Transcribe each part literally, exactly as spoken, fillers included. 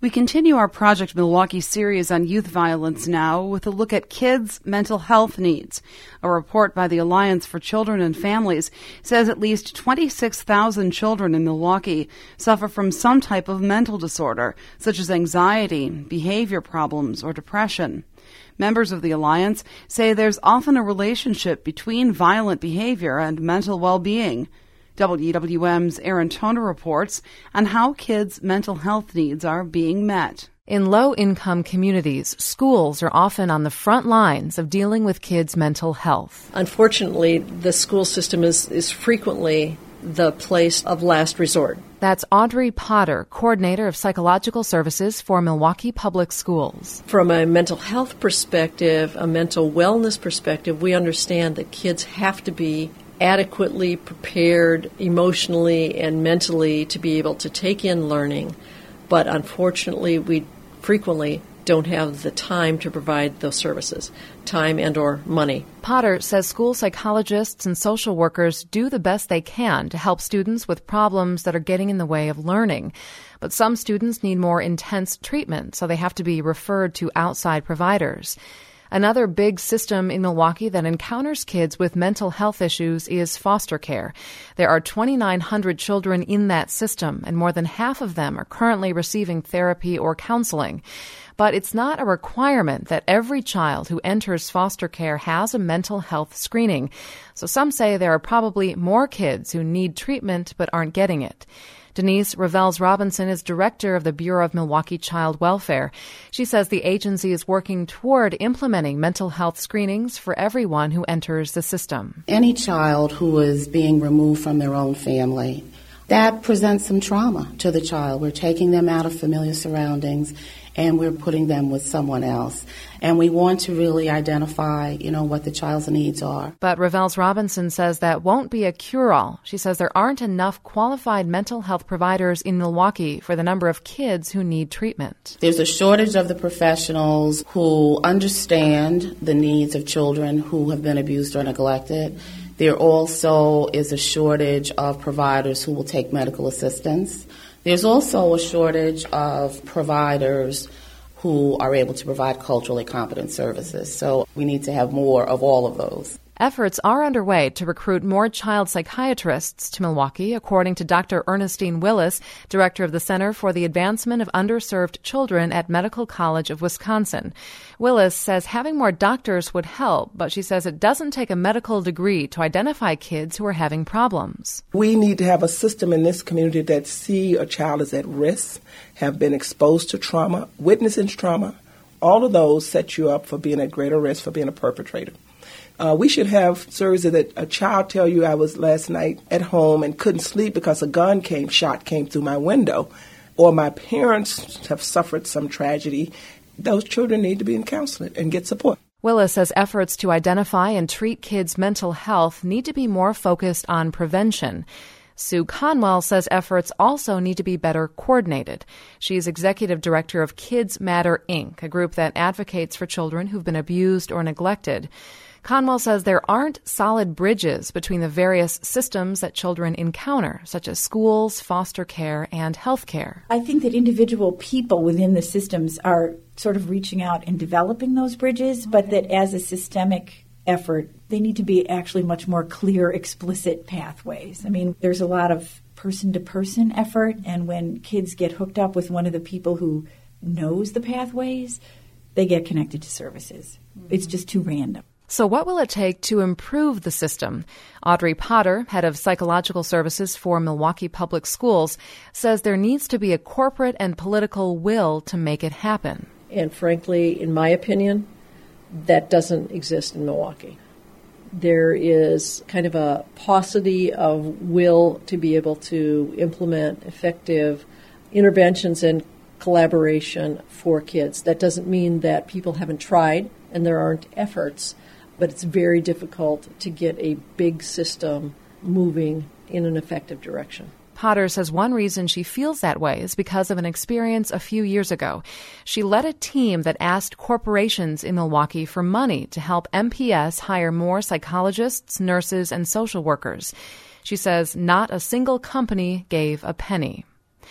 We continue our Project Milwaukee series on youth violence now with a look at kids' mental health needs. A report by the Alliance for Children and Families says at least twenty-six thousand children in Milwaukee suffer from some type of mental disorder, such as anxiety, behavior problems, or depression. Members of the Alliance say there's often a relationship between violent behavior and mental well-being. W W M's Aaron Toner reports on how kids' mental health needs are being met. In low-income communities, schools are often on the front lines of dealing with kids' mental health. Unfortunately, the school system is, is frequently the place of last resort. That's Audrey Potter, coordinator of psychological services for Milwaukee Public Schools. From a mental health perspective, a mental wellness perspective, we understand that kids have to be adequately prepared emotionally and mentally to be able to take in learning. But unfortunately, we frequently don't have the time to provide those services, time and or money. Potter says school psychologists and social workers do the best they can to help students with problems that are getting in the way of learning. But some students need more intense treatment, so they have to be referred to outside providers. Another big system in Milwaukee that encounters kids with mental health issues is foster care. There are twenty-nine hundred children in that system, and more than half of them are currently receiving therapy or counseling. But it's not a requirement that every child who enters foster care has a mental health screening. So some say there are probably more kids who need treatment but aren't getting it. Denise Revels-Robinson is director of the Bureau of Milwaukee Child Welfare. She says the agency is working toward implementing mental health screenings for everyone who enters the system. Any child who is being removed from their own family, that presents some trauma to the child. We're taking them out of familiar surroundings and we're putting them with someone else. And we want to really identify, you know, what the child's needs are. But Revels-Robinson says that won't be a cure-all. She says there aren't enough qualified mental health providers in Milwaukee for the number of kids who need treatment. There's a shortage of the professionals who understand the needs of children who have been abused or neglected. There also is a shortage of providers who will take medical assistance. There's also a shortage of providers who are able to provide culturally competent services. So we need to have more of all of those. Efforts are underway to recruit more child psychiatrists to Milwaukee, according to Doctor Ernestine Willis, director of the Center for the Advancement of Underserved Children at Medical College of Wisconsin. Willis says having more doctors would help, but she says it doesn't take a medical degree to identify kids who are having problems. We need to have a system in this community that see a child is at risk, have been exposed to trauma, witnessing trauma. All of those set you up for being at greater risk for being a perpetrator. Uh, we should have services that a child tell you I was last night at home and couldn't sleep because a gun came, shot came through my window, or my parents have suffered some tragedy. Those children need to be in counseling and get support. Willis says efforts to identify and treat kids' mental health need to be more focused on prevention. Sue Conwell says efforts also need to be better coordinated. She's executive director of Kids Matter, Incorporated, a group that advocates for children who've been abused or neglected. Conwell says there aren't solid bridges between the various systems that children encounter, such as schools, foster care, and health care. I think that individual people within the systems are sort of reaching out and developing those bridges, but that as a systemic effort, they need to be actually much more clear, explicit pathways. I mean, there's a lot of person-to-person effort, and when kids get hooked up with one of the people who knows the pathways, they get connected to services. It's just too random. So what will it take to improve the system? Audrey Potter, head of psychological services for Milwaukee Public Schools, says there needs to be a corporate and political will to make it happen. And frankly, in my opinion, that doesn't exist in Milwaukee. There is kind of a paucity of will to be able to implement effective interventions and collaboration for kids. That doesn't mean that people haven't tried and there aren't efforts, but it's very difficult to get a big system moving in an effective direction. Potter says one reason she feels that way is because of an experience a few years ago. She led a team that asked corporations in Milwaukee for money to help M P S hire more psychologists, nurses, and social workers. She says not a single company gave a penny.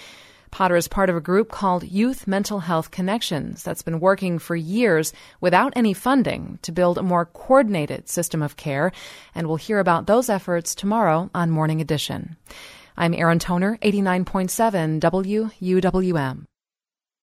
Potter is part of a group called Youth Mental Health Connections that's been working for years without any funding to build a more coordinated system of care, and we'll hear about those efforts tomorrow on Morning Edition. I'm Erin Toner, eighty-nine point seven W U W M.